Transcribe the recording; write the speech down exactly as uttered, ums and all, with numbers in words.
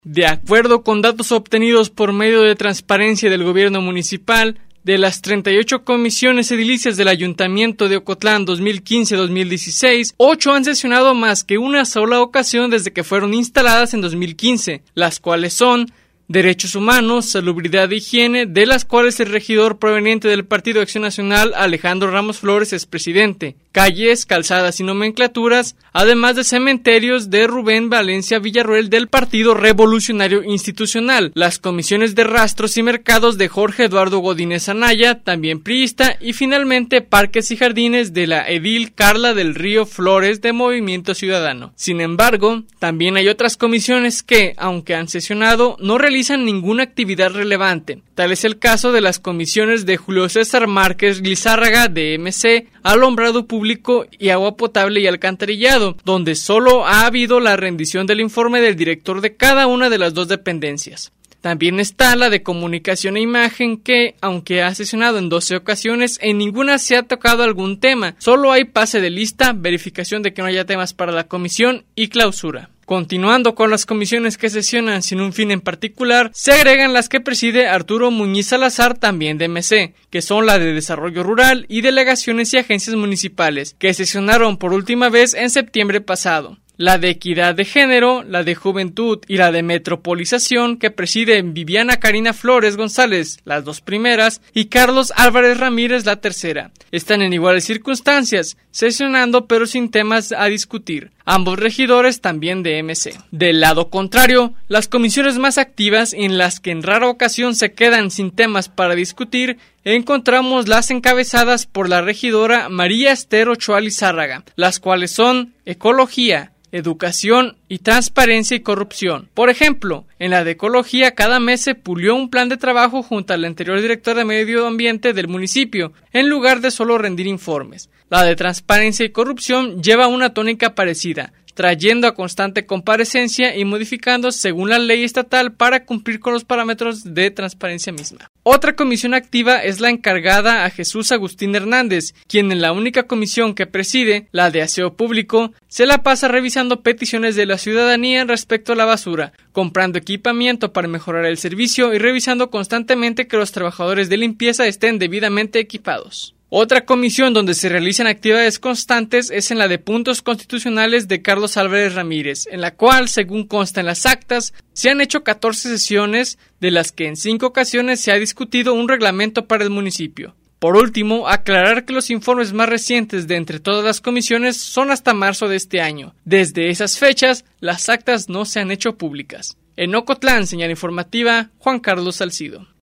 De acuerdo con datos obtenidos por medio de transparencia del gobierno municipal, de las treinta y ocho comisiones edilicias del Ayuntamiento de Ocotlán dos mil quince a dos mil dieciséis, ocho han sesionado más que una sola ocasión desde que fueron instaladas en dos mil quince, las cuales son Derechos Humanos, Salubridad e Higiene, de las cuales el regidor proveniente del Partido Acción Nacional, Alejandro Ramos Flores, es presidente. Calles, calzadas y nomenclaturas, además de cementerios, de Rubén Valencia Villarroel del Partido Revolucionario Institucional. Las comisiones de rastros y mercados de Jorge Eduardo Godínez Anaya, también priista, y finalmente parques y jardines de la edil Carla del Río Flores de Movimiento Ciudadano. Sin embargo, también hay otras comisiones que, aunque han sesionado, no realizan ninguna actividad relevante. Tal es el caso de las comisiones de Julio César Márquez Lizárraga de M C, Alumbrado Público y Agua Potable y Alcantarillado, donde solo ha habido la rendición del informe del director de cada una de las dos dependencias. También está la de Comunicación e Imagen que, aunque ha sesionado en doce ocasiones, en ninguna se ha tocado algún tema. Solo hay pase de lista, verificación de que no haya temas para la comisión y clausura. Continuando con las comisiones que sesionan sin un fin en particular, se agregan las que preside Arturo Muñiz Salazar, también de M C, que son la de Desarrollo Rural y Delegaciones y Agencias Municipales, que sesionaron por última vez en septiembre pasado. La de Equidad de Género, la de Juventud y la de Metropolización, que presiden Viviana Karina Flores González, las dos primeras, y Carlos Álvarez Ramírez, la tercera. Están en iguales circunstancias, sesionando pero sin temas a discutir. Ambos regidores también de M C. Del lado contrario, las comisiones más activas, en las que en rara ocasión se quedan sin temas para discutir, encontramos las encabezadas por la regidora María Esther Ochoa Lizárraga, las cuales son Ecología, Educación y Transparencia y Corrupción. Por ejemplo, en la de Ecología cada mes se pulió un plan de trabajo junto al anterior director de Medio Ambiente del municipio, en lugar de solo rendir informes. La de Transparencia y Corrupción lleva una tónica parecida, trayendo a constante comparecencia y modificando según la ley estatal para cumplir con los parámetros de transparencia misma. Otra comisión activa es la encargada a Jesús Agustín Hernández, quien en la única comisión que preside, la de Aseo Público, se la pasa revisando peticiones de la ciudadanía respecto a la basura, comprando equipamiento para mejorar el servicio y revisando constantemente que los trabajadores de limpieza estén debidamente equipados. Otra comisión donde se realizan actividades constantes es en la de Puntos Constitucionales de Carlos Álvarez Ramírez, en la cual, según consta en las actas, se han hecho catorce sesiones, de las que en cinco ocasiones se ha discutido un reglamento para el municipio. Por último, aclarar que los informes más recientes de entre todas las comisiones son hasta marzo de este año. Desde esas fechas, las actas no se han hecho públicas. En Ocotlán, señal informativa, Juan Carlos Salcido.